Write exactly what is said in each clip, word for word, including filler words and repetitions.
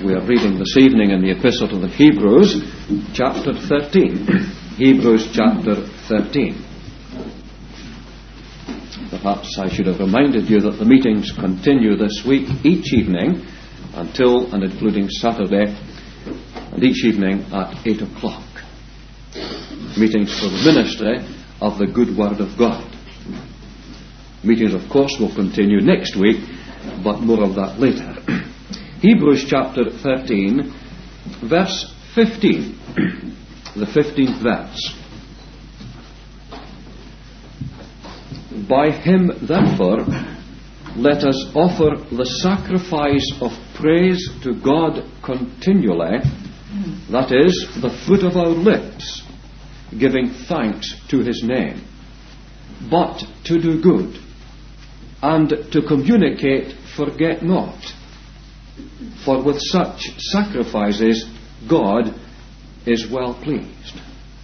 We are reading this evening in the Epistle to the Hebrews, chapter thirteen. Hebrews chapter thirteen. Perhaps I should have reminded you that the meetings continue this week each evening until and including Saturday, and each evening at eight o'clock. Meetings for the ministry of the good word of God. Meetings, of course, will continue next week, but more of that later. Hebrews chapter thirteen, verse fifteen, the fifteenth verse. By him, therefore, let us offer the sacrifice of praise to God continually, that is, the fruit of our lips, giving thanks to his name, but to do good, and to communicate forget not. For with such sacrifices God is well pleased.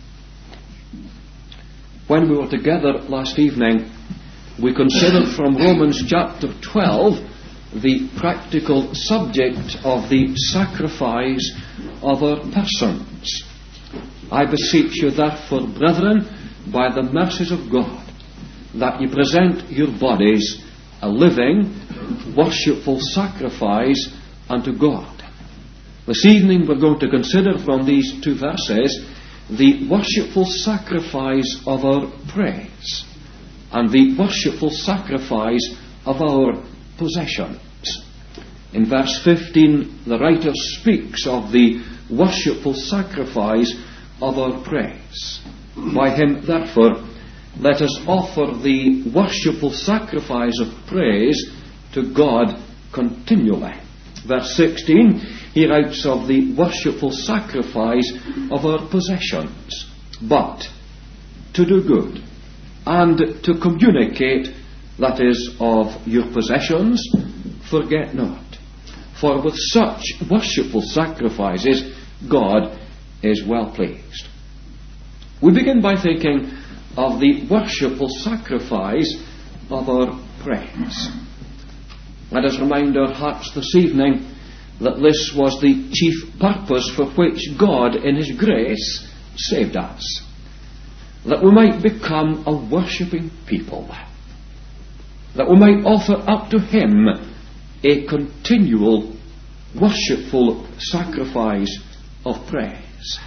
When we were together last evening, we considered from Romans chapter twelve the practical subject of the sacrifice of our persons. I beseech you therefore, brethren, by the mercies of God, that ye present your bodies a living, worshipful sacrifice unto God. This evening we're going to consider from these two verses the worshipful sacrifice of our praise and the worshipful sacrifice of our possessions. In verse fifteen, the writer speaks of the worshipful sacrifice of our praise. By him, therefore, let us offer the worshipful sacrifice of praise to God continually. Verse sixteen, he writes of the worshipful sacrifice of our possessions, but to do good, and to communicate, that is, of your possessions, forget not. For with such worshipful sacrifices, God is well pleased. We begin by thinking of the worshipful sacrifice of our praise. Let us remind our hearts this evening that this was the chief purpose for which God in his grace saved us. That we might become a worshipping people. That we might offer up to him a continual worshipful sacrifice of praise.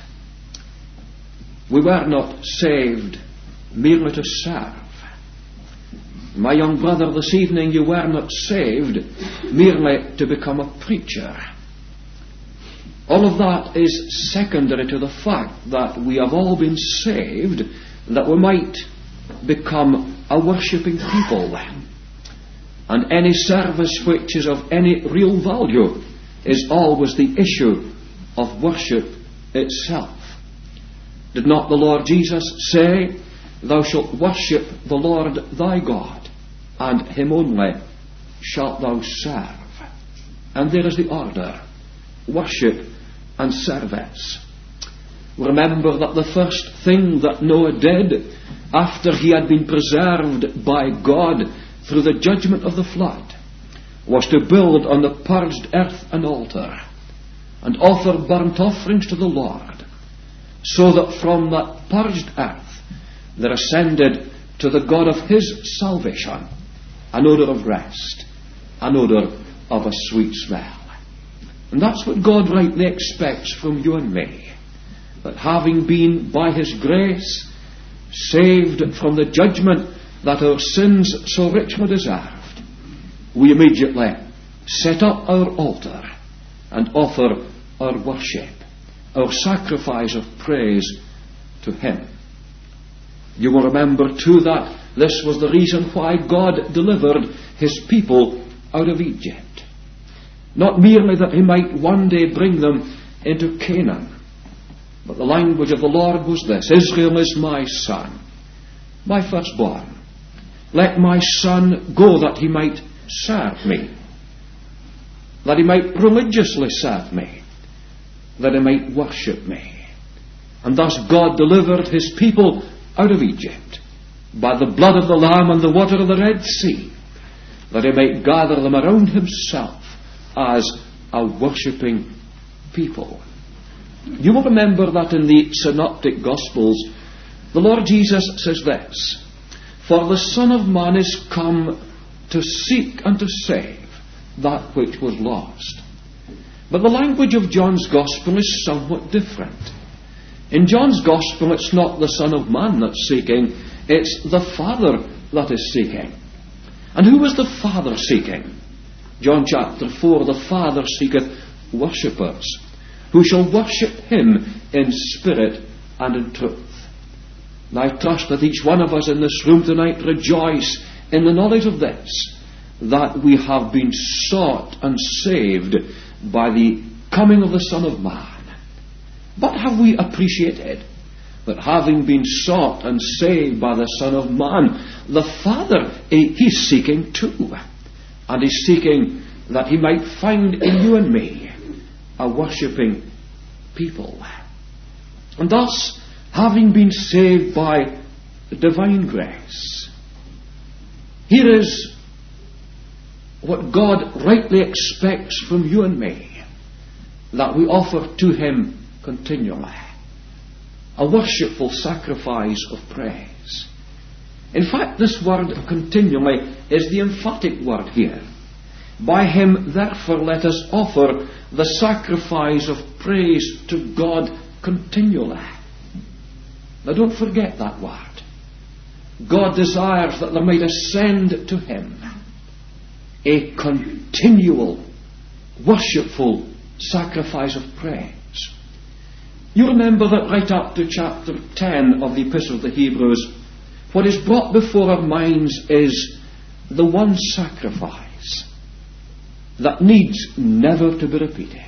We were not saved merely to serve. My young brother, this evening you were not saved merely to become a preacher. All of that is secondary to the fact that we have all been saved that we might become a worshipping people. And any service which is of any real value is always the issue of worship itself. Did not the Lord Jesus say, "Thou shalt worship the Lord thy God, and him only shalt thou serve"? And there is the order: worship and service. Remember that the first thing that Noah did after he had been preserved by God through the judgment of the flood was to build on the purged earth an altar and offer burnt offerings to the Lord, so that from that purged earth there ascended to the God of his salvation an odour of rest, an odour of a sweet smell. And that's what God rightly expects from you and me, that having been by his grace saved from the judgment that our sins so richly deserved, we immediately set up our altar and offer our worship, our sacrifice of praise to him. You will remember too that this was the reason why God delivered his people out of Egypt. Not merely that he might one day bring them into Canaan, but the language of the Lord was this: Israel is my son, my firstborn. Let my son go that he might serve me, that he might religiously serve me, that he might worship me. And thus God delivered his people out of Egypt by the blood of the Lamb and the water of the Red Sea, that he might gather them around himself as a worshipping people. You will remember that in the Synoptic Gospels, the Lord Jesus says this, "For the Son of Man is come to seek and to save that which was lost." But the language of John's Gospel is somewhat different. In John's Gospel, it's not the Son of Man that's seeking, it's the Father that is seeking. And who is the Father seeking? John chapter four, "The Father seeketh worshippers, who shall worship him in spirit and in truth." And I trust that each one of us in this room tonight rejoice in the knowledge of this, that we have been sought and saved by the coming of the Son of Man. But have we appreciated that having been sought and saved by the Son of Man, the Father, he's seeking too. And he's seeking that he might find in you and me a worshipping people. And thus, having been saved by divine grace, here is what God rightly expects from you and me, that we offer to him continually a worshipful sacrifice of praise. In fact, this word continually is the emphatic word here. By him, therefore, let us offer the sacrifice of praise to God continually. Now, don't forget that word. God desires that there might ascend to him a continual, worshipful sacrifice of praise. You remember that right up to chapter ten of the Epistle to the Hebrews, what is brought before our minds is the one sacrifice that needs never to be repeated.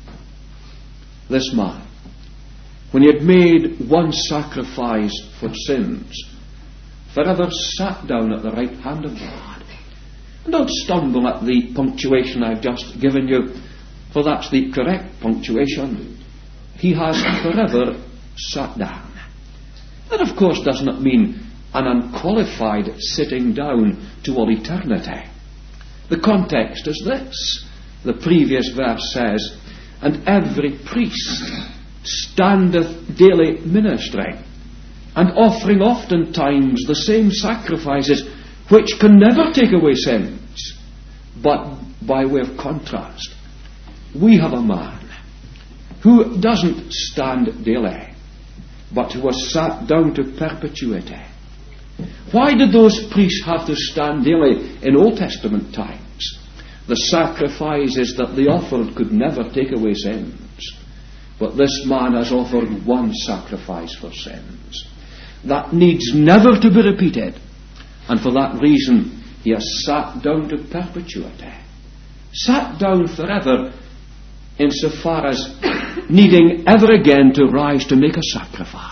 This man, when he had made one sacrifice for sins, forever sat down at the right hand of God. And don't stumble at the punctuation I've just given you, for that's the correct punctuation. He has forever sat down. That, of course, does not mean an unqualified sitting down to all eternity. The context is this. The previous verse says, "And every priest standeth daily ministering, and offering oftentimes the same sacrifices, which can never take away sins." But by way of contrast, we have a man who doesn't stand daily, but who has sat down to perpetuity. Why did those priests have to stand daily in Old Testament times? The sacrifices that they offered could never take away sins. But this man has offered one sacrifice for sins that needs never to be repeated. And for that reason, he has sat down to perpetuity. Sat down forever, insofar as needing ever again to rise to make a sacrifice.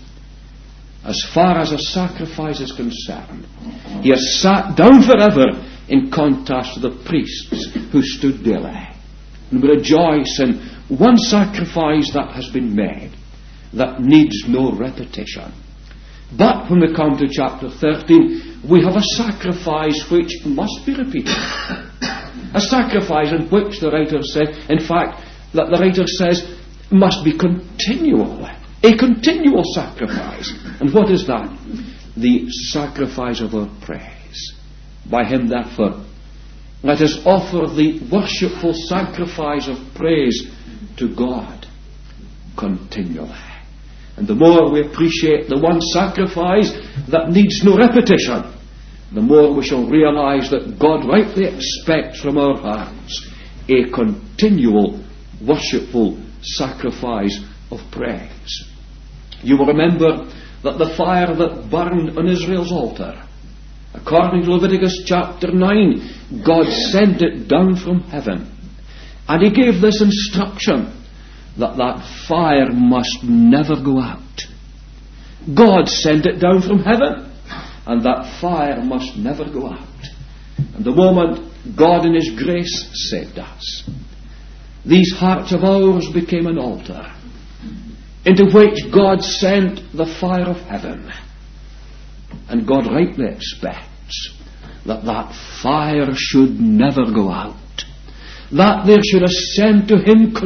As far as a sacrifice is concerned, he has sat down forever, in contrast to the priests who stood daily. And we rejoice in one sacrifice that has been made, that needs no repetition. But when we come to chapter thirteen, we have a sacrifice which must be repeated. A sacrifice in which the writer said, in fact, that the writer says must be continual. A continual sacrifice. And what is that? The sacrifice of our praise. By him, therefore, let us offer the worshipful sacrifice of praise to God continually. And the more we appreciate the one sacrifice that needs no repetition, the more we shall realize that God rightly expects from our hands a continual, worshipful sacrifice of praise. You will remember that the fire that burned on Israel's altar, according to Leviticus chapter nine, God sent it down from heaven. And he gave this instruction, that that fire must never go out. God sent it down from heaven, and that fire must never go out. And the moment God in his grace saved us, these hearts of ours became an altar, into which God sent the fire of heaven. And God rightly expects that that fire should never go out, that there should ascend to him continually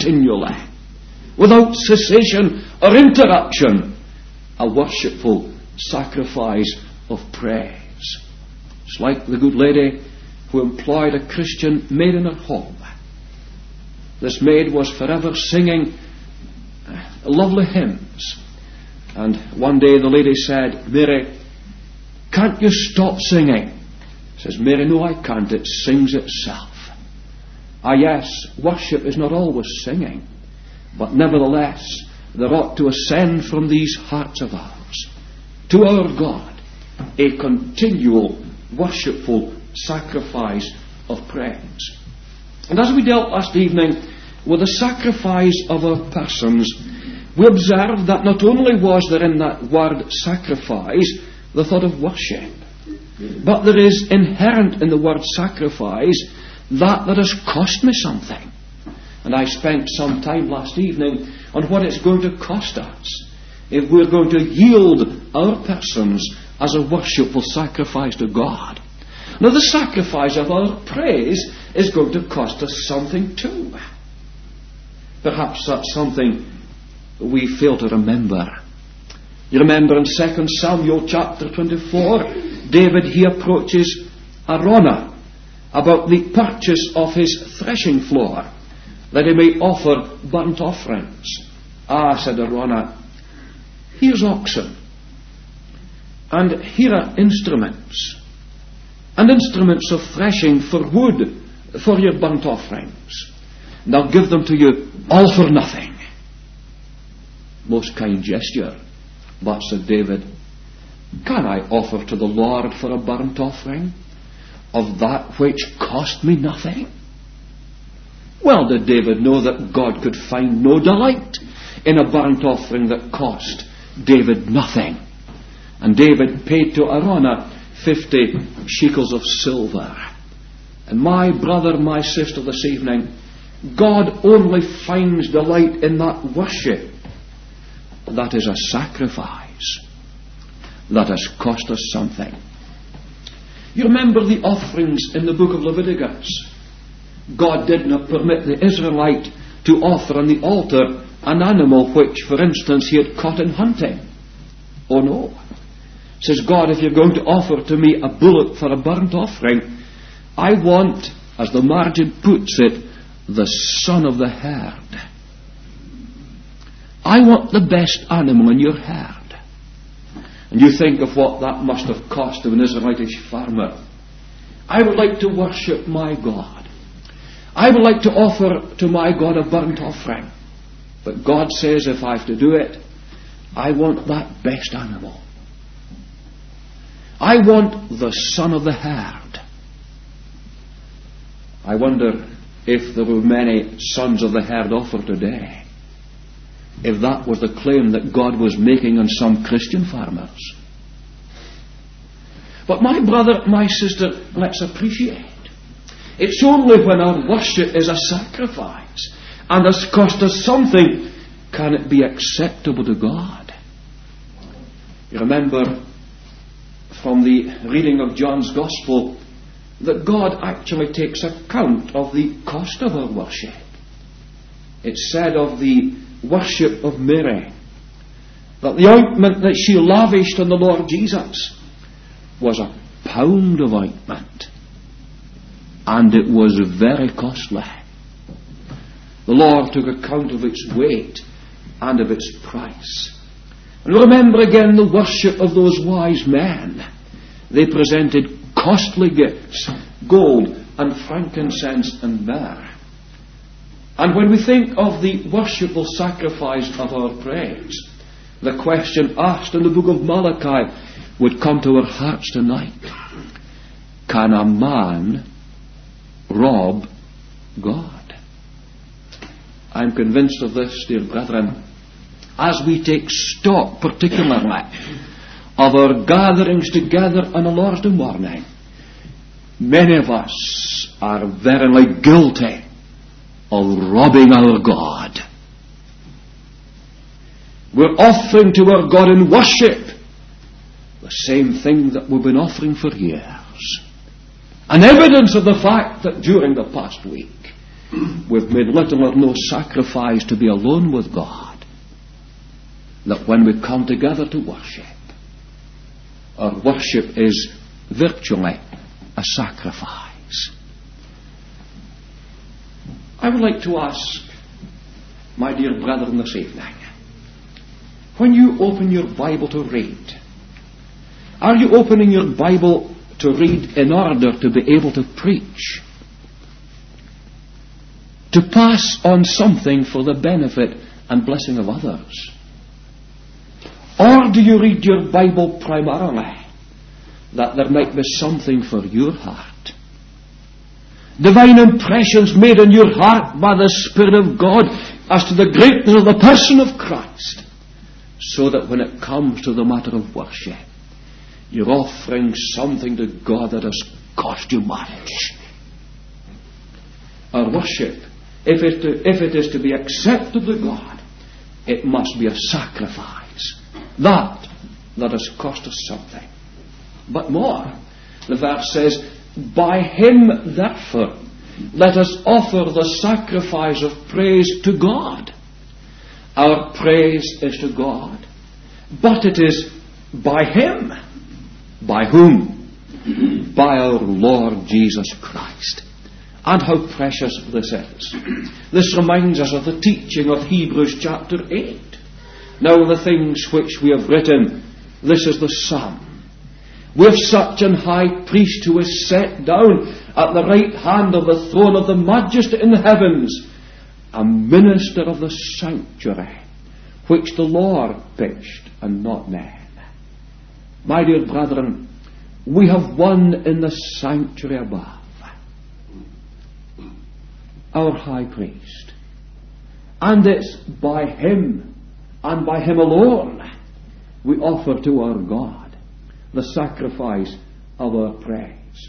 continually, without cessation or interruption, a worshipful sacrifice of praise. It's like the good lady who employed a Christian maid in her home. This maid was forever singing lovely hymns. And one day the lady said, "Mary, can't you stop singing?" Says Mary, "No, I can't. It sings itself." Ah, yes, worship is not always singing, but nevertheless, there ought to ascend from these hearts of ours to our God a continual worshipful sacrifice of praise. And as we dealt last evening with the sacrifice of our persons, we observed that not only was there in that word sacrifice the thought of worship, but there is inherent in the word sacrifice that that has cost me something. And I spent some time last evening on what it's going to cost us if we're going to yield our persons as a worshipful sacrifice to God. Now, the sacrifice of our praise is going to cost us something too. Perhaps that's something we fail to remember. You remember in Second Samuel chapter twenty-four, David, he approaches Araunah about the purchase of his threshing floor, that he may offer burnt offerings. "Ah," said Araunah, "here's oxen, and here are instruments, and instruments of threshing for wood for your burnt offerings, and I'll give them to you all for nothing." Most kind gesture. But, said David, "Can I offer to the Lord for a burnt offering of that which cost me nothing?" Well, did David know that God could find no delight in a burnt offering that cost David nothing? And David paid to Araunah fifty shekels of silver. And my brother, my sister, this evening, God only finds delight in that worship that is a sacrifice that has cost us something. You remember the offerings in the book of Leviticus. God did not permit the Israelite to offer on the altar an animal which, for instance, he had caught in hunting. Oh no. Says God, if you're going to offer to me a bullock for a burnt offering, I want, as the margin puts it, the son of the herd. I want the best animal in your herd. And you think of what that must have cost to an Israelitish farmer. I would like to worship my God. I would like to offer to my God a burnt offering. But God says if I have to do it, I want that best animal. I want the son of the herd. I wonder if there were many sons of the herd offered today, if that was the claim that God was making on some Christian farmers. But my brother, my sister, let's appreciate, it's only when our worship is a sacrifice and has cost us something can it be acceptable to God. You remember from the reading of John's Gospel that God actually takes account of the cost of our worship. It's said of the worship of Mary that the ointment that she lavished on the Lord Jesus was a pound of ointment, and it was very costly. The Lord took account of its weight and of its price. And remember again the worship of those wise men. They presented costly gifts, gold and frankincense and myrrh. And when we think of the worshipful sacrifice of our praise, the question asked in the book of Malachi would come to our hearts tonight. Can a man rob God? I'm convinced of this, dear brethren, as we take stock particularly of our gatherings together on a Lord's Day morning. Many of us are verily guilty of robbing our God. We're offering to our God in worship the same thing that we've been offering for years. An evidence of the fact that during the past week we've made little or no sacrifice to be alone with God, that when we come together to worship, our worship is virtually a sacrifice. I would like to ask, my dear brethren, this evening, when you open your Bible to read, are you opening your Bible to read in order to be able to preach? To pass on something for the benefit and blessing of others? Or do you read your Bible primarily that there might be something for your heart? Divine impressions made in your heart by the Spirit of God as to the greatness of the person of Christ, so that when it comes to the matter of worship, you're offering something to God that has cost you much. Our worship, if it, if it is to be accepted to God, it must be a sacrifice. That, that has cost us something. But more, the verse says, by him, therefore, let us offer the sacrifice of praise to God. Our praise is to God, but it is by him. By whom? By our Lord Jesus Christ. And how precious this is. This reminds us of the teaching of Hebrews chapter eight. Now the things which we have written, this is the sum. We have such an high priest who is set down at the right hand of the throne of the Majesty in the heavens, a minister of the sanctuary, which the Lord pitched and not men. My dear brethren, we have one in the sanctuary above, our high priest. And it's by him and by him alone we offer to our God the sacrifice of our praise.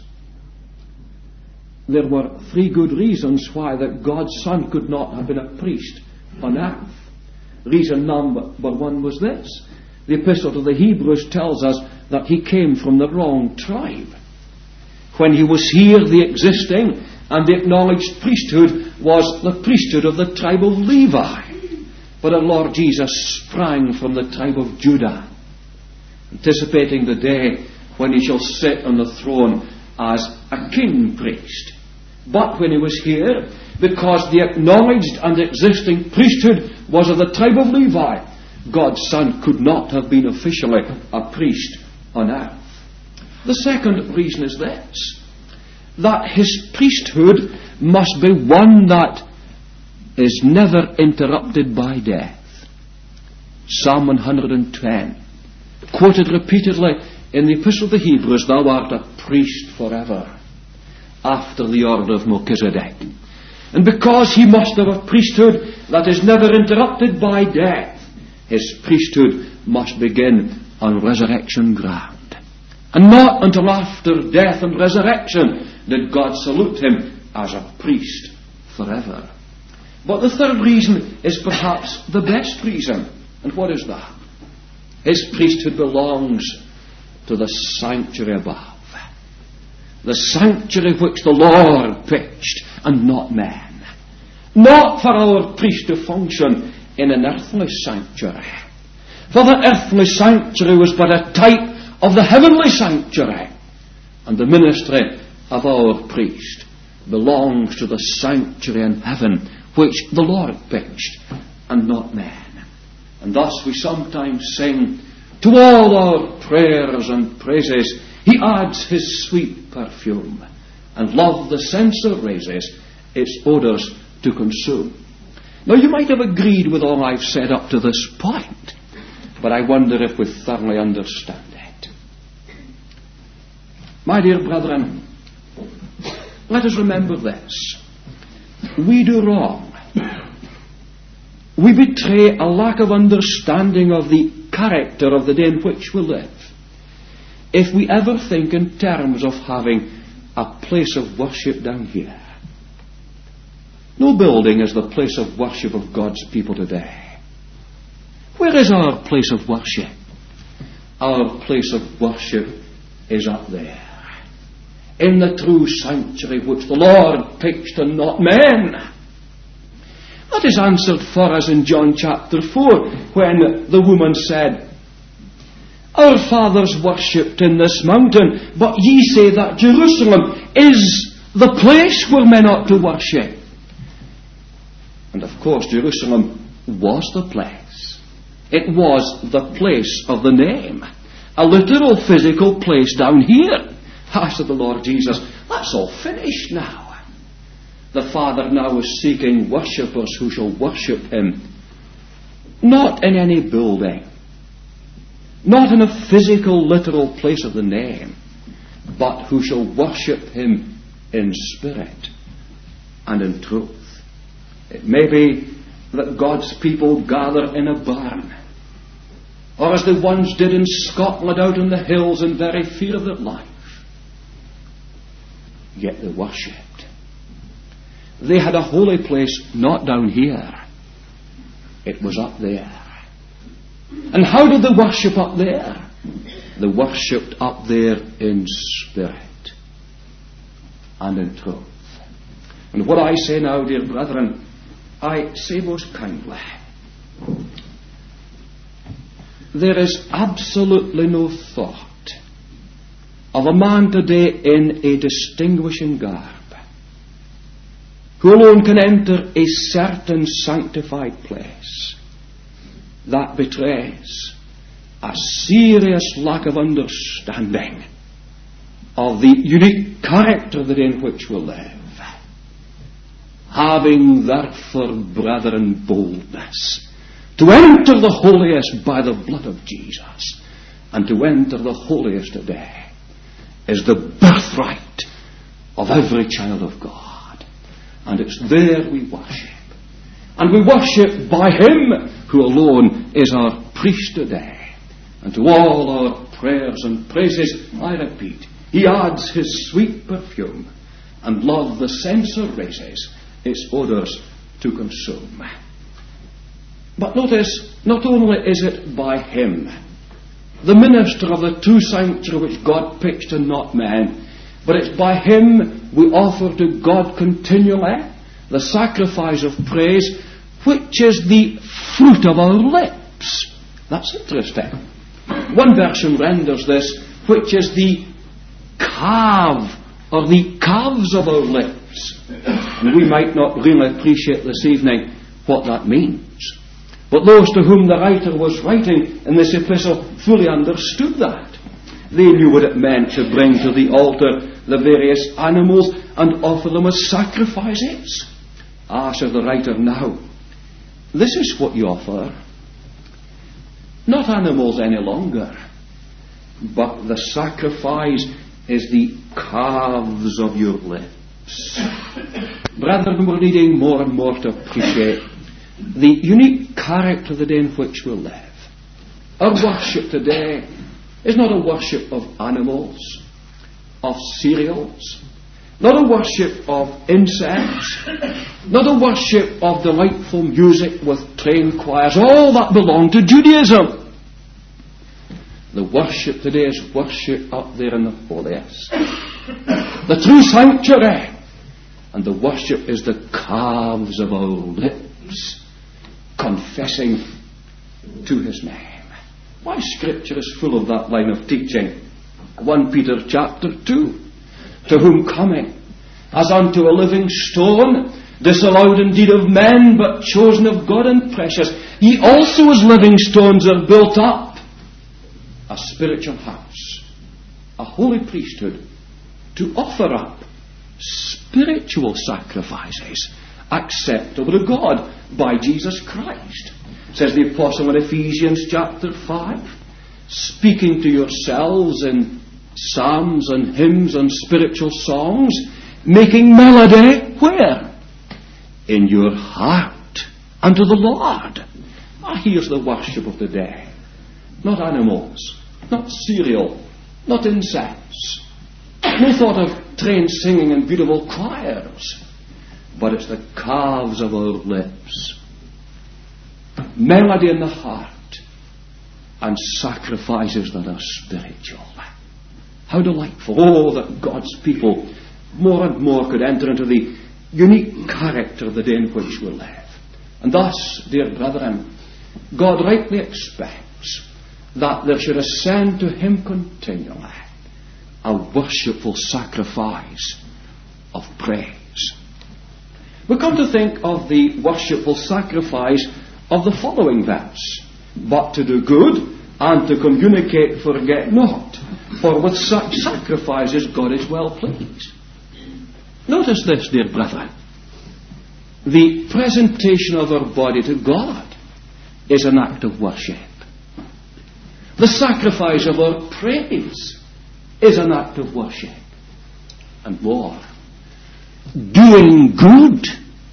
There were three good reasons why that God's Son could not have been a priest on earth. Reason number one was this. The Epistle to the Hebrews tells us that he came from the wrong tribe. When he was here, the existing and the acknowledged priesthood was the priesthood of the tribe of Levi. But our Lord Jesus sprang from the tribe of Judah, anticipating the day when he shall sit on the throne as a king priest. But when he was here, because the acknowledged and existing priesthood was of the tribe of Levi, God's Son could not have been officially a priest on earth. The second reason is this, that his priesthood must be one that is never interrupted by death. Psalm one hundred ten, quoted repeatedly in the Epistle to the Hebrews, thou art a priest forever, after the order of Melchizedek. And because he must have a priesthood that is never interrupted by death, his priesthood must begin on resurrection ground. And not until after death and resurrection did God salute him as a priest forever. But the third reason is perhaps the best reason. And what is that? His priesthood belongs to the sanctuary above. The sanctuary which the Lord pitched and not man. Not for our priest to function in an earthly sanctuary. For the earthly sanctuary was but a type of the heavenly sanctuary. And the ministry of our priest belongs to the sanctuary in heaven which the Lord pitched and not man. And thus we sometimes sing, to all our prayers and praises he adds his sweet perfume, and love the censer raises, its odours to consume. Now you might have agreed with all I've said up to this point, but I wonder if we thoroughly understand it. My dear brethren, let us remember this. We do wrong. We betray a lack of understanding of the character of the day in which we live if we ever think in terms of having a place of worship down here. No building is the place of worship of God's people today. Where is our place of worship? Our place of worship is up there, in the true sanctuary which the Lord pitched and not men. That is answered for us in John chapter four, when the woman said, Our fathers worshipped in this mountain, but ye say that Jerusalem is the place where men ought to worship. And of course, Jerusalem was the place. It was the place of the name. A literal physical place down here. I said the Lord Jesus, that's all finished now. The Father now is seeking worshippers who shall worship Him, not in any building, not in a physical, literal place of the name, but who shall worship Him in spirit and in truth. It may be that God's people gather in a barn, or as the ones did in Scotland out in the hills in very fear of their life. Yet they worshipped. They had a holy place not down here. It was up there. And how did they worship up there? They worshipped up there in spirit and in truth. And what I say now, dear brethren, I say most kindly. There is absolutely no thought of a man today in a distinguishing garb who alone can enter a certain sanctified place that betrays a serious lack of understanding of the unique character in which we live. Having therefore, brethren, boldness to enter the holiest by the blood of Jesus, and to enter the holiest today is the birthright of every child of God. And it's there we worship. And we worship by Him who alone is our priest today. And to all our prayers and praises, I repeat, He adds His sweet perfume, and love the censer raises its odours to consume. But notice, not only is it by Him, the minister of the true sanctuary which God pitched and not men, but it's by Him we offer to God continually the sacrifice of praise, which is the fruit of our lips. That's interesting. One version renders this, which is the calf or the calves of our lips. And we might not really appreciate this evening what that means. But those to whom the writer was writing in this epistle fully understood that. They knew what it meant to bring to the altar the various animals and offer them as sacrifices. Ah, says the writer, now, this is what you offer. Not animals any longer, but the sacrifice is the calves of your lips. Brethren, we're needing more and more to appreciate the unique character of the day in which we live. Our worship today is not a worship of animals, of cereals, not a worship of incense, not a worship of delightful music with trained choirs. All that belong to Judaism. The worship today is worship up there in the holiest, the true sanctuary. And the worship is the calves of our lips, confessing to His name. Why, Scripture is full of that line of teaching. First Peter chapter two. To whom coming, as unto a living stone, disallowed indeed of men, but chosen of God and precious, ye also as living stones are built up a spiritual house, a holy priesthood, to offer up spiritual sacrifices acceptable to God by Jesus Christ. Says the apostle in Ephesians chapter five, speaking to yourselves in psalms and hymns and spiritual songs, making melody where? In your heart unto the Lord. Ah, here's the worship of the day. Not animals, not cereal, not incense, no thought of trained singing and beautiful choirs, but it's the calves of our lips, melody in the heart, and sacrifices that are spiritual. How delightful. Oh, that God's people more and more could enter into the unique character of the day in which we live. And thus, dear brethren, God rightly expects that there should ascend to Him continually a worshipful sacrifice of praise. We come to think of the worshipful sacrifice of the following verse: but to do good and to communicate forget not, for with such sacrifices God is well pleased. Notice this, dear brethren. The presentation of our body to God is an act of worship. The sacrifice of our praise is an act of worship. And more, doing good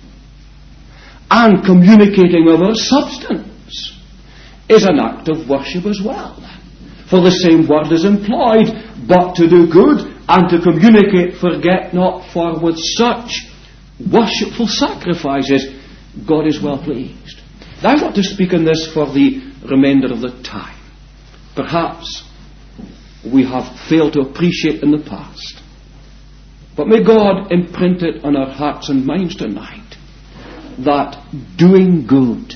and communicating of our substance is an act of worship as well. For the same word is employed: but to do good and to communicate forget not, for with such worshipful sacrifices God is well pleased. Now I want to speak on this for the remainder of the time. Perhaps we have failed to appreciate in the past, but may God imprint it on our hearts and minds tonight that doing good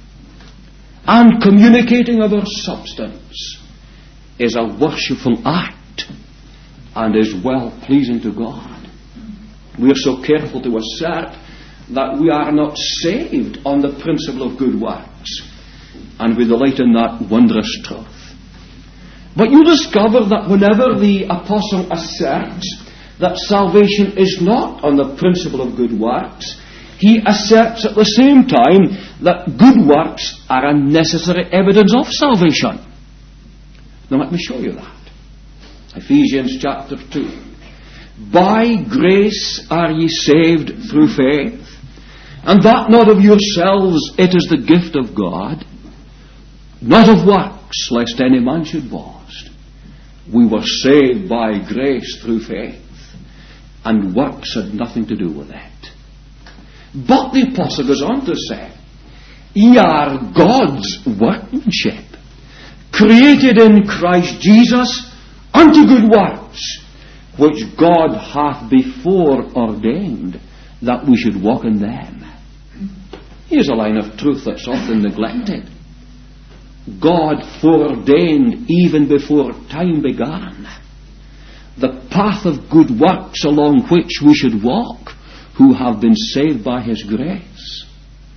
and communicating of our substance is a worshipful act and is well pleasing to God. We are so careful to assert that we are not saved on the principle of good works, and we delight in that wondrous truth. But you discover that whenever the apostle asserts that salvation is not on the principle of good works, he asserts at the same time that good works are a necessary evidence of salvation. Now let me show you that. Ephesians chapter two. By grace are ye saved through faith, and that not of yourselves, it is the gift of God, not of works, lest any man should boast. We were saved by grace through faith, and works had nothing to do with it. But the apostle goes on to say, ye are God's workmanship, created in Christ Jesus unto good works, which God hath before ordained that we should walk in them. Here's a line of truth that's often neglected. God foreordained even before time began the path of good works along which we should walk, who have been saved by His grace.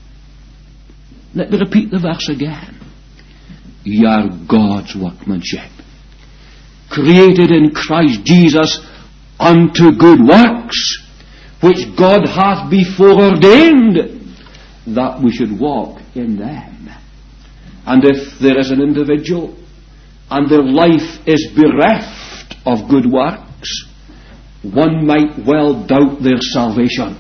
Let me repeat the verse again. Ye are God's workmanship, created in Christ Jesus unto good works, which God hath before ordained that we should walk in them. And if there is an individual and their life is bereft of good works, one might well doubt their salvation.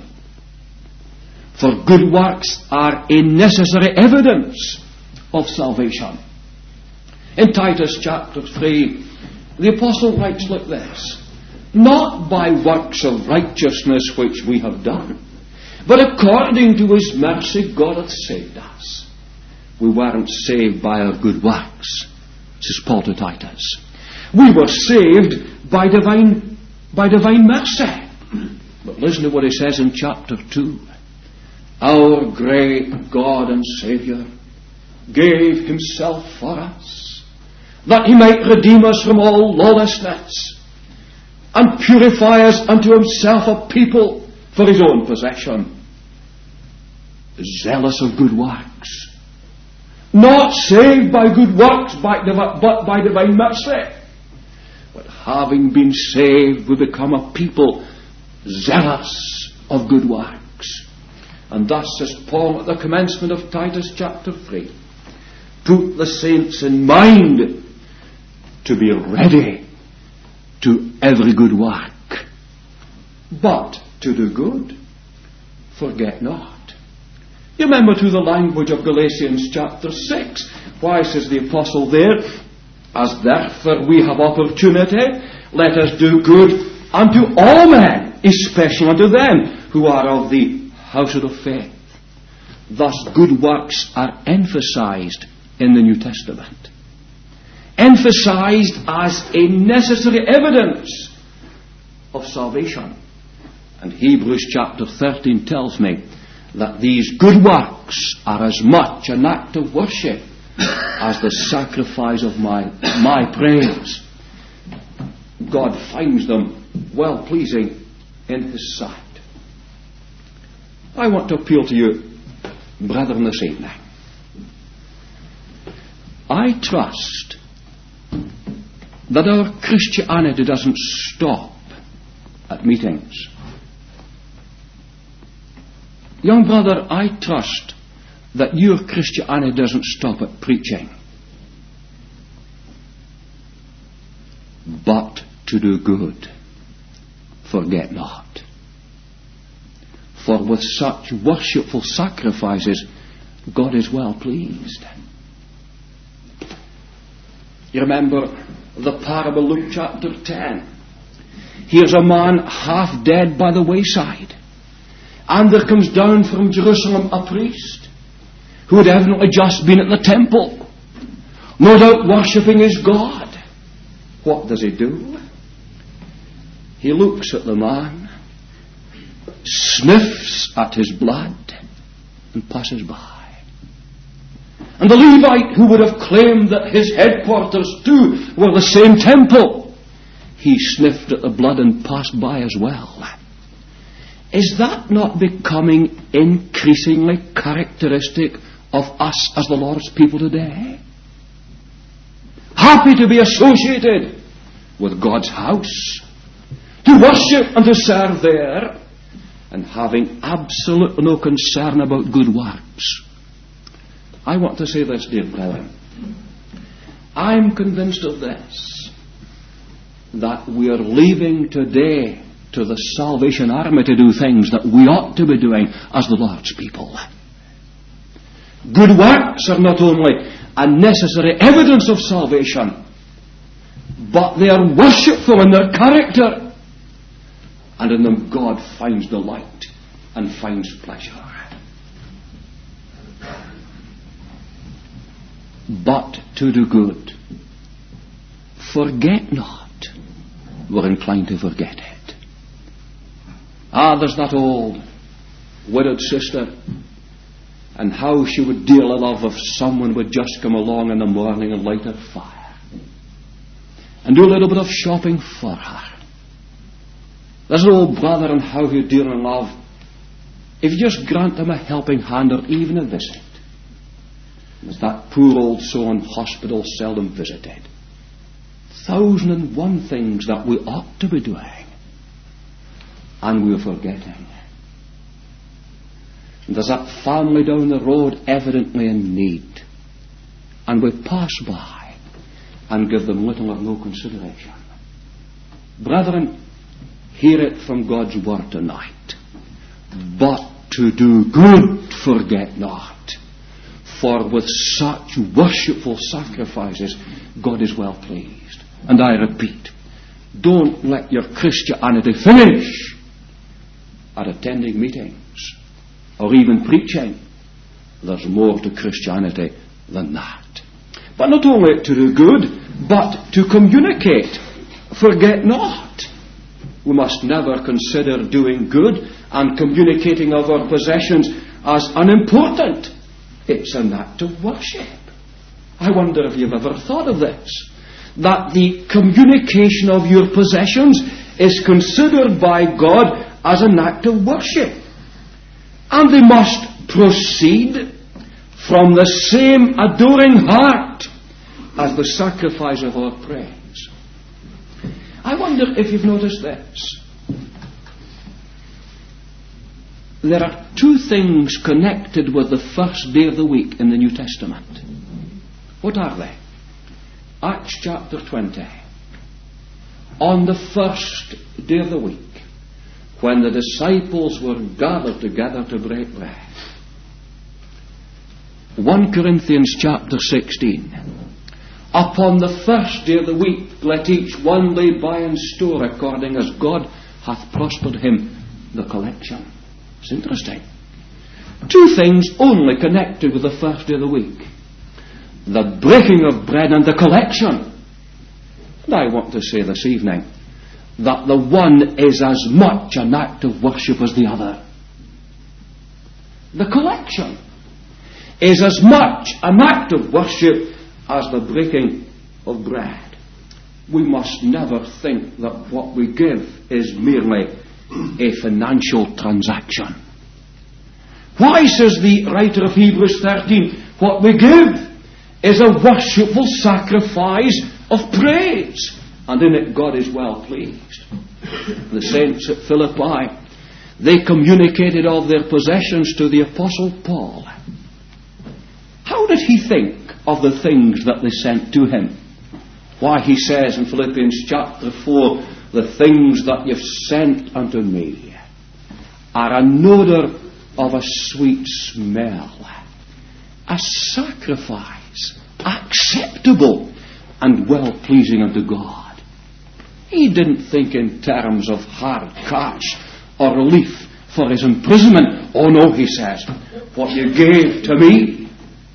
For good works are a necessary evidence of salvation. In Titus chapter three, the apostle writes like this: not by works of righteousness which we have done, but according to His mercy God hath saved us. We weren't saved by our good works, says Paul to Titus. We were saved by divine, by divine mercy. But listen to what he says in chapter two. Our great God and Saviour gave Himself for us, that He might redeem us from all lawlessness, and purify us unto Himself a people for His own possession, zealous of good works. Not saved by good works, but by divine mercy. But having been saved, we become a people zealous of good works. And thus, says Paul at the commencement of Titus chapter three, put the saints in mind to be ready to every good work, but to do good, forget not. You remember to the language of Galatians chapter six. Why, says the apostle there, as therefore we have opportunity, let us do good unto all men, especially unto them who are of the household of faith. Thus good works are emphasized in the New Testament. Emphasized as a necessary evidence of salvation. And Hebrews chapter thirteen tells me that these good works are as much an act of worship as the sacrifice of my, my praise. God finds them well-pleasing in His sight. I want to appeal to you, brethren, this evening. I trust that our Christianity doesn't stop at meetings. Young brother, I trust that your Christianity doesn't stop at preaching, but to do good, forget not. For with such worshipful sacrifices, God is well pleased. You remember the parable, Luke chapter ten. Here's a man half dead by the wayside, and there comes down from Jerusalem a priest who had evidently just been at the temple, no doubt worshipping his God. What does he do? He looks at the man, sniffs at his blood, and passes by. And the Levite, who would have claimed that his headquarters too were the same temple, he sniffed at the blood and passed by as well. Is that not becoming increasingly characteristic of us as the Lord's people today? Happy to be associated with God's house, to worship and to serve there, and having absolutely no concern about good works. I want to say this, dear brethren. I'm convinced of this, that we are leaving today to the Salvation Army to do things that we ought to be doing as the Lord's people. Good works are not only a necessary evidence of salvation, but they are worshipful in their character, and in them God finds delight and finds pleasure. But to do good, forget not. We're inclined to forget it. Ah, there's that old widowed sister, and how she would deal a love if someone would just come along in the morning and light her fire and do a little bit of shopping for her. There's an old brother, and how he'd deal in love if you just grant him a helping hand or even a visit. There's that poor old soul in hospital seldom visited. Thousand and one things that we ought to be doing, and we're forgetting. And there's that family down the road evidently in need, and we pass by and give them little or no consideration. Brethren, hear it from God's word tonight. But to do good, forget not. For with such worshipful sacrifices, God is well pleased. And I repeat, don't let your Christianity finish at attending meetings or even preaching. There's more to Christianity than that. But not only to do good, but to communicate. Forget not. We must never consider doing good and communicating of our possessions as unimportant. It's an act of worship. I wonder if you've ever thought of this, that the communication of your possessions is considered by God as an act of worship. And they must proceed from the same adoring heart as the sacrifice of our praise. I wonder if you've noticed this. There are two things connected with the first day of the week in the New Testament. What are they? Acts chapter twenty. On the first day of the week, when the disciples were gathered together to break bread. First Corinthians chapter sixteen. Upon the first day of the week, let each one lay by in store according as God hath prospered him the collection. It's interesting. Two things only connected with the first day of the week: the breaking of bread and the collection. And I want to say this evening that the one is as much an act of worship as the other. the collection, is as much an act of worship as the breaking of bread. We must never think that what we give is merely a financial transaction. Why, says the writer of Hebrews thirteen, what we give is a worshipful sacrifice of praise, and in it God is well pleased. The saints at Philippi, they communicated of their possessions to the Apostle Paul. How did he think of the things that they sent to him? Why, he says in Philippians chapter four, the things that you've sent unto me are an odour of a sweet smell, a sacrifice acceptable and well-pleasing unto God. He didn't think in terms of hard cash or relief for his imprisonment. Oh no, he says, what you gave to me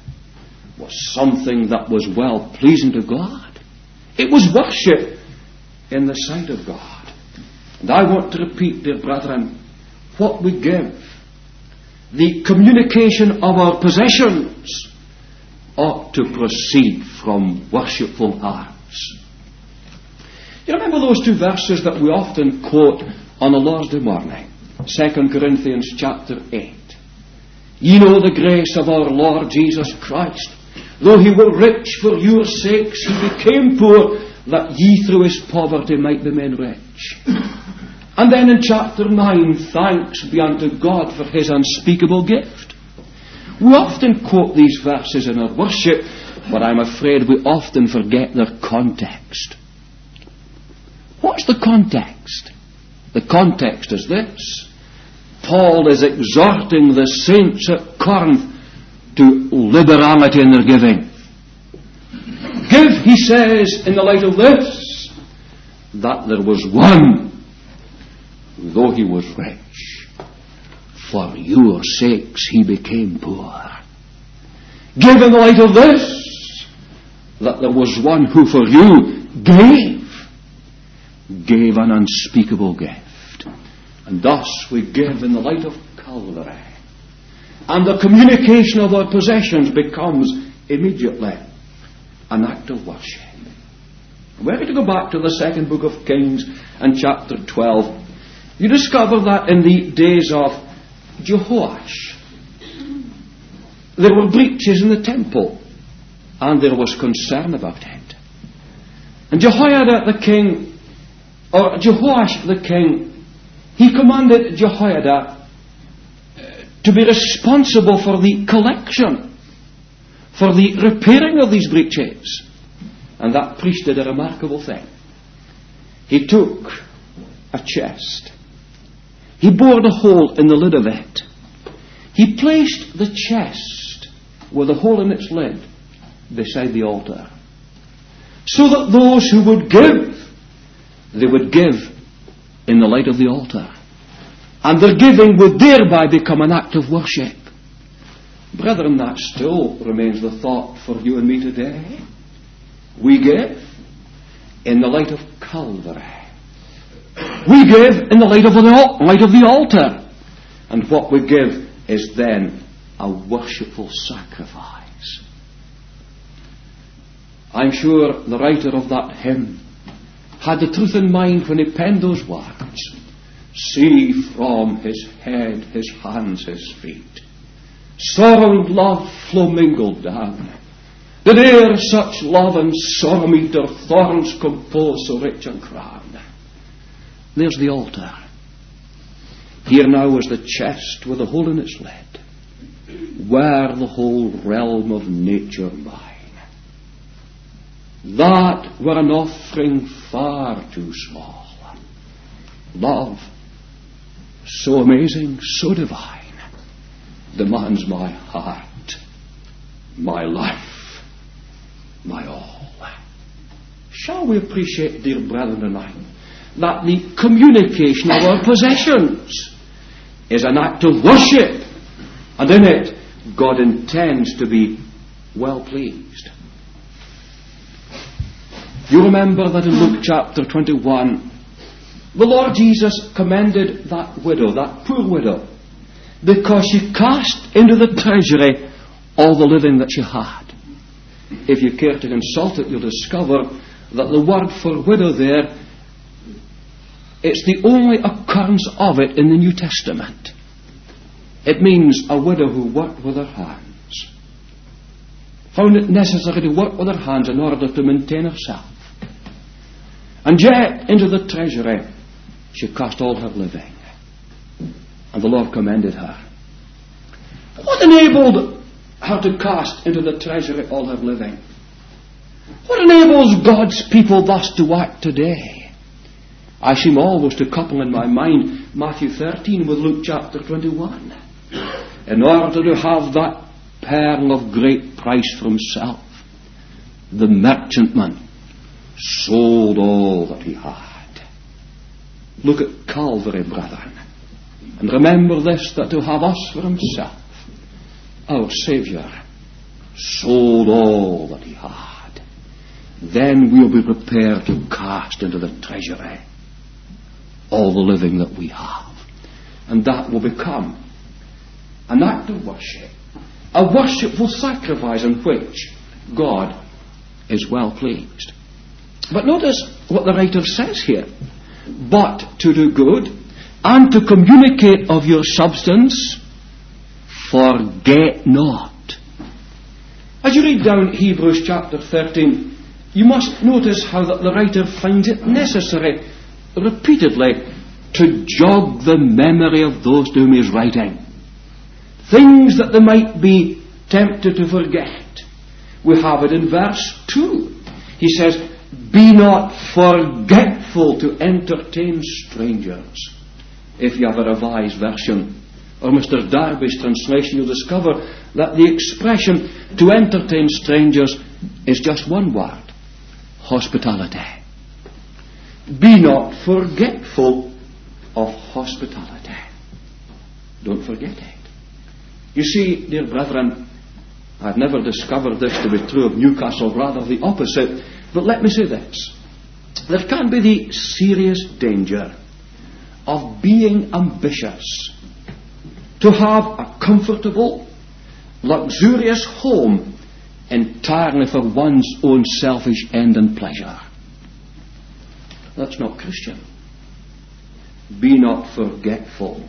was something that was well-pleasing to God. It was worship in the sight of God. And I want to repeat, dear brethren, what we give, the communication of our possessions, ought to proceed from worshipful hearts. You remember those two verses that we often quote on the Lord's Day morning? Second Corinthians chapter eight. Ye know the grace of our Lord Jesus Christ. Though he were rich, for your sakes he became poor, that ye through his poverty might be made rich. And then in chapter nine, thanks be unto God for his unspeakable gift. We often quote these verses in our worship, but I'm afraid we often forget their context. What's the context? The context is this. Paul is exhorting the saints at Corinth to liberality in their giving. Give, he says, in the light of this, that there was one, though he was rich, for your sakes he became poor. Give in the light of this, that there was one who for you gave, gave an unspeakable gift. And thus we give in the light of Calvary. And the communication of our possessions becomes immediately an act of worship. We're going to go back to the second book of Kings and chapter twelve. You discover that in the days of Jehoash, there were breaches in the temple, and there was concern about it. And Jehoiada the king, or Jehoash the king, he commanded Jehoiada to be responsible for the collection, for the repairing of these breaches. And that priest did a remarkable thing. He took a chest. He bored a hole in the lid of it. He placed the chest with a hole in its lid beside the altar, so that those who would give, they would give in the light of the altar. And their giving would thereby become an act of worship. Brethren, that still remains the thought for you and me today. We give in the light of Calvary. We give in the light of the, light of the altar. And what we give is then a worshipful sacrifice. I'm sure the writer of that hymn had the truth in mind when he penned those words. See from his head, his hands, his feet, sorrow and love flow mingled down. Did e'er such love and sorrow meet, or thorns compose so rich a crown? There's the altar. Here now is the chest with a hole in its lid, where the whole realm of nature mine. That were an offering far too small. Love, so amazing, so divine, demands my heart, my life, my all. Shall we appreciate, dear brethren, tonight, that the communication of our possessions is an act of worship, and in it God intends to be well pleased. You remember that in Luke chapter twenty-one, the Lord Jesus commended that widow, that poor widow, because she cast into the treasury all the living that she had. If you care to consult it, you'll discover that the word for widow there, it's the only occurrence of it in the New Testament. It means a widow who worked with her hands, found it necessary to work with her hands in order to maintain herself. And yet, into the treasury, she cast all her living. And the Lord commended her. What enabled her to cast into the treasury all her living? What enables God's people thus to act today? I seem always to couple in my mind Matthew thirteen with Luke chapter twenty-one. In order to have that pearl of great price for himself, the merchantman sold all that he had. Look at Calvary, brethren, and remember this, that to have us for himself, our Saviour sold all that he had. Then we'll be prepared to cast into the treasury all the living that we have. And that will become an act of worship, a worshipful sacrifice in which God is well pleased. But notice what the writer says here. But to do good and to communicate of your substance, forget not. As you read down Hebrews chapter thirteen, you must notice how that the writer finds it necessary repeatedly to jog the memory of those to whom he is writing. Things that they might be tempted to forget. We have it in verse two. He says, be not forgetful to entertain strangers. If you have a revised version, or Mister Darby's translation, you'll discover that the expression to entertain strangers is just one word: hospitality. Be not forgetful of hospitality. Don't forget it. You see, dear brethren, I've never discovered this to be true of Newcastle, rather the opposite. But let me say this. There can be the serious danger of being ambitious, to have a comfortable, luxurious home entirely for one's own selfish end and pleasure. That's not Christian. Be not forgetful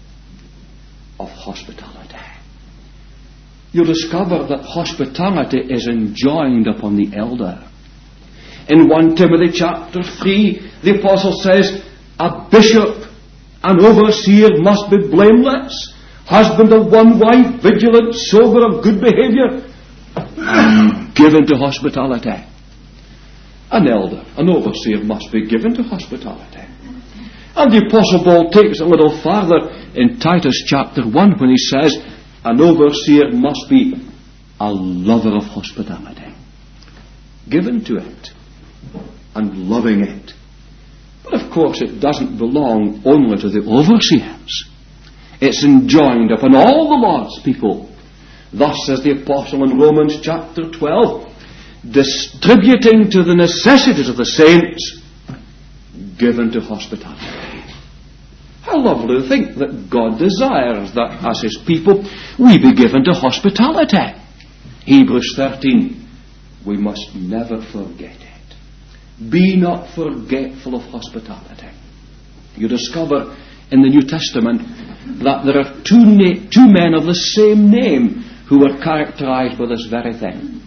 of hospitality. You'll discover that hospitality is enjoined upon the elder. In First Timothy chapter three, the apostle says, a bishop, an overseer must be blameless, husband of one wife, vigilant, sober, of good behavior, and given to hospitality. An elder, an overseer must be given to hospitality. And the apostle Paul takes it a little farther in Titus chapter one when he says, an overseer must be a lover of hospitality, given to it and loving it. But of course it doesn't belong only to the overseers. It's enjoined upon all the Lord's people. Thus says the apostle in Romans chapter twelve, distributing to the necessities of the saints, given to hospitality. How lovely to think that God desires that as his people we be given to hospitality. Hebrews thirteen, we must never forget it. Be not forgetful of hospitality. You discover in the New Testament that there are two, na- two men of the same name who were characterized by this very thing.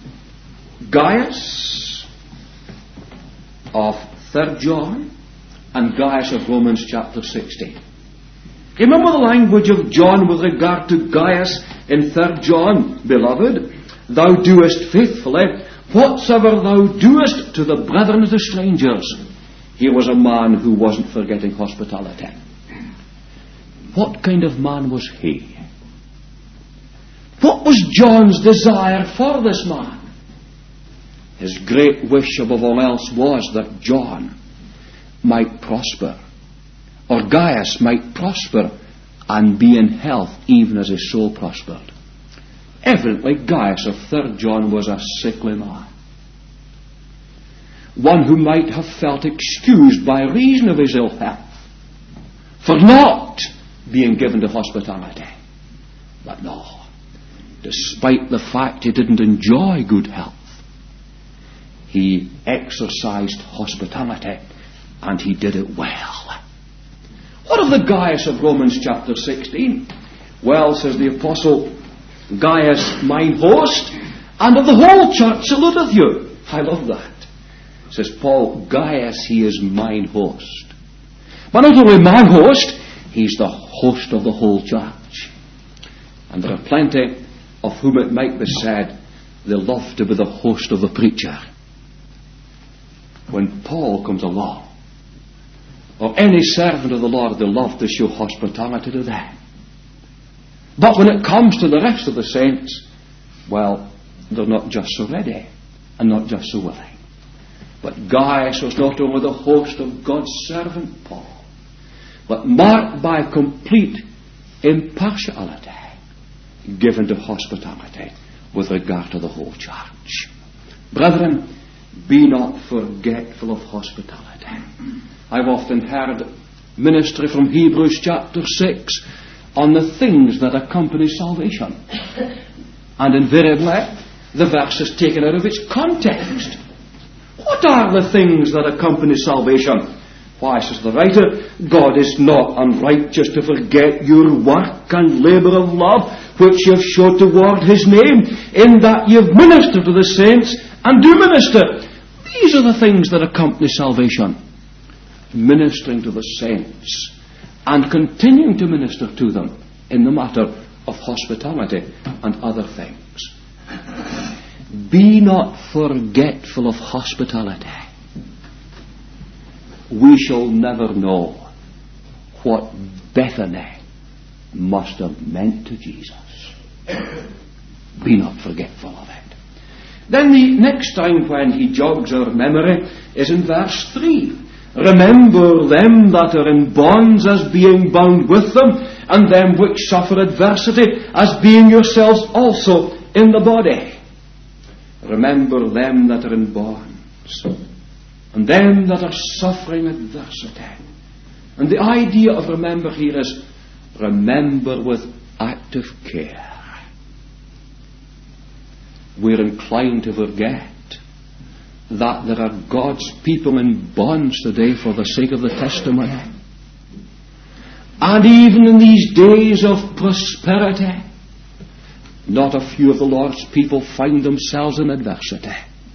Gaius of Third John and Gaius of Romans chapter sixteen. Remember the language of John with regard to Gaius in Third John, beloved, thou doest faithfully whatsoever thou doest to the brethren and to strangers. He was a man who wasn't forgetting hospitality. What kind of man was he? What was John's desire for this man? His great wish above all else was that John might prosper, or Gaius might prosper and be in health even as his soul prospered. Evidently Gaius of Third John was a sickly man, one who might have felt excused by reason of his ill health for not being given to hospitality. But no, despite the fact he didn't enjoy good health, he exercised hospitality, and he did it well. What of the Gaius of Romans chapter sixteen? Well, says the apostle, Gaius, mine host, and of the whole church saluteth you. I love that. Says Paul, Gaius, he is mine host. But not only mine host, he's the host of the whole church. And there are plenty of whom it might be said, they love to be the host of the preacher. When Paul comes along, or any servant of the Lord, they love to show hospitality to them. But when it comes to the rest of the saints, well, they're not just so ready and not just so willing. But Gaius was not only the host of God's servant Paul, but marked by complete impartiality, given to hospitality with regard to the whole church. Brethren, be not forgetful of hospitality. I've often heard ministry from Hebrews chapter six on the things that accompany salvation. And invariably, the verse is taken out of its context. What are the things that accompany salvation? Why, says the writer, God is not unrighteous to forget your work and labour of love which you have showed toward His name, in that you have ministered to the saints and do minister. These are the things that accompany salvation. Ministering to the saints and continuing to minister to them in the matter of hospitality and other things. Be not forgetful of hospitality. We shall never know what Bethany must have meant to Jesus. Be not forgetful of it. Then the next time when he jogs our memory is in verse three. Remember them that are in bonds as being bound with them, and them which suffer adversity as being yourselves also in the body. Remember them that are in bonds, and them that are suffering adversity. And the idea of remember here is remember with active care. We're inclined to forget that there are God's people in bonds today for the sake of the testimony. And even in these days of prosperity, not a few of the Lord's people find themselves in adversity.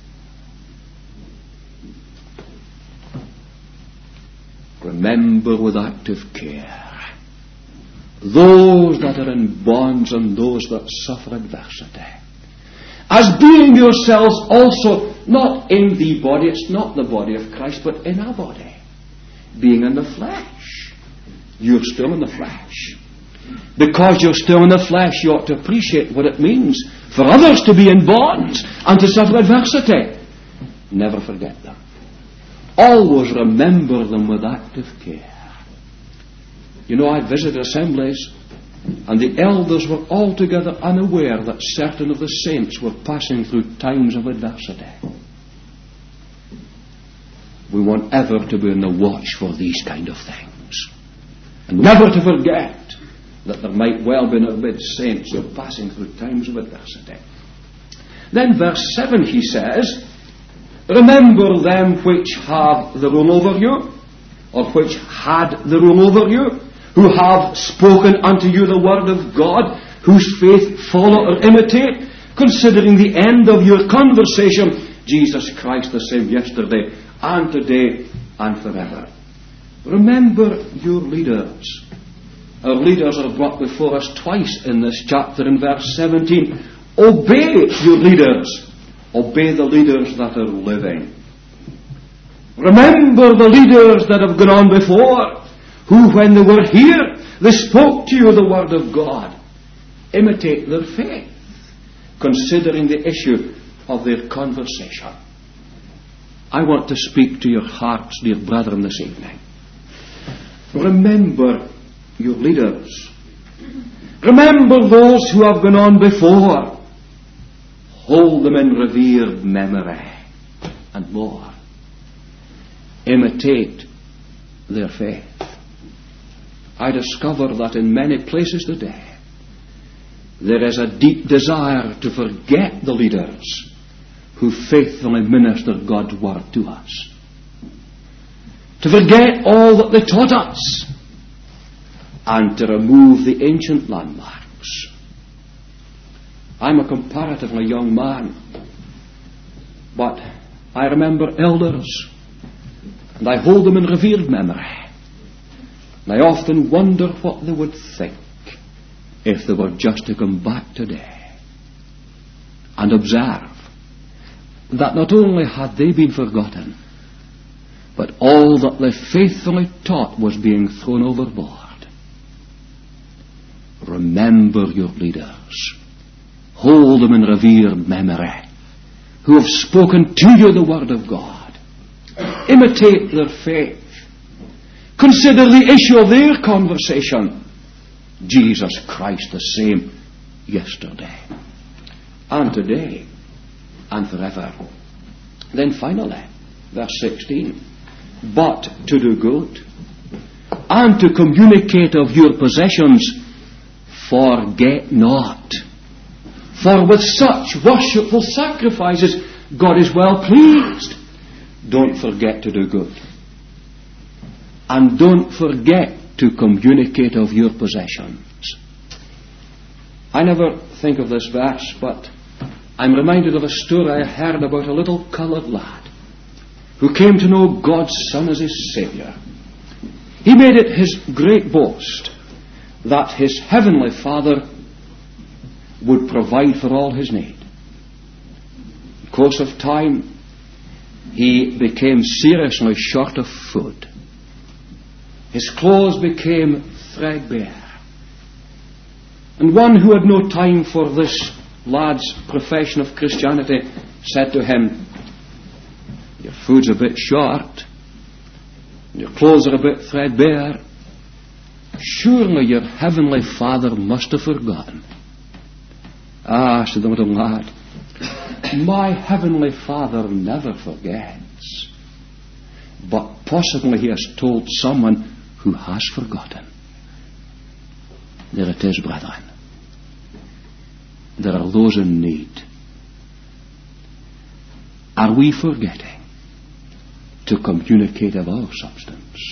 Remember with active care those that are in bonds and those that suffer adversity, as being yourselves also not in the body, it's not the body of Christ, but in our body, being in the flesh. You're still in the flesh. Because you're still in the flesh, you ought to appreciate what it means for others to be in bonds and to suffer adversity. Never forget them. Always remember them with active care. You know, I visited assemblies, and the elders were altogether unaware that certain of the saints were passing through times of adversity. We want ever to be on the watch for these kind of things, and never to forget that there might well be in our midst saints who are passing through times of adversity. Then verse seven, he says, remember them which have the rule over you, or which had the rule over you, who have spoken unto you the word of God, whose faith follow or imitate, considering the end of your conversation, Jesus Christ the same yesterday and today and forever. Remember your leaders. Our leaders are brought before us twice in this chapter in verse seventeen. Obey your leaders. Obey the leaders that are living. Remember the leaders that have gone on before, who when they were here, they spoke to you the word of God. Imitate their faith, considering the issue of their conversation. I want to speak to your hearts, dear brethren, this evening. Remember your leaders. Remember those who have gone on before. Hold them in revered memory. And more, imitate their faith. I discover that in many places today there is a deep desire to forget the leaders who faithfully ministered God's word to us. To forget all that they taught us, and to remove the ancient landmarks. I'm a comparatively young man, but I remember elders, and I hold them in revered memory. And I often wonder what they would think if they were just to come back today and observe that not only had they been forgotten, but all that they faithfully taught was being thrown overboard. Remember your leaders. Hold them in revered memory, who have spoken to you the word of God. Imitate their faith. Consider the issue of their conversation. Jesus Christ the same yesterday and today and forever. Then finally, verse sixteen, but to do good and to communicate of your possessions, forget not. For with such worshipful sacrifices God is well pleased. Don't forget to do good. And don't forget to communicate of your possessions. I never think of this verse, but I'm reminded of a story I heard about a little coloured lad who came to know God's Son as his Saviour. He made it his great boast that his heavenly Father would provide for all his need. In the course of time, he became seriously short of food. His clothes became threadbare. And one who had no time for this lad's profession of Christianity said to him, your food's a bit short, your clothes are a bit threadbare. Surely your heavenly Father must have forgotten. Ah, said the little lad, my heavenly Father never forgets. But possibly he has told someone who has forgotten. There it is, brethren. There are those in need. Are we forgetting to communicate of our substance?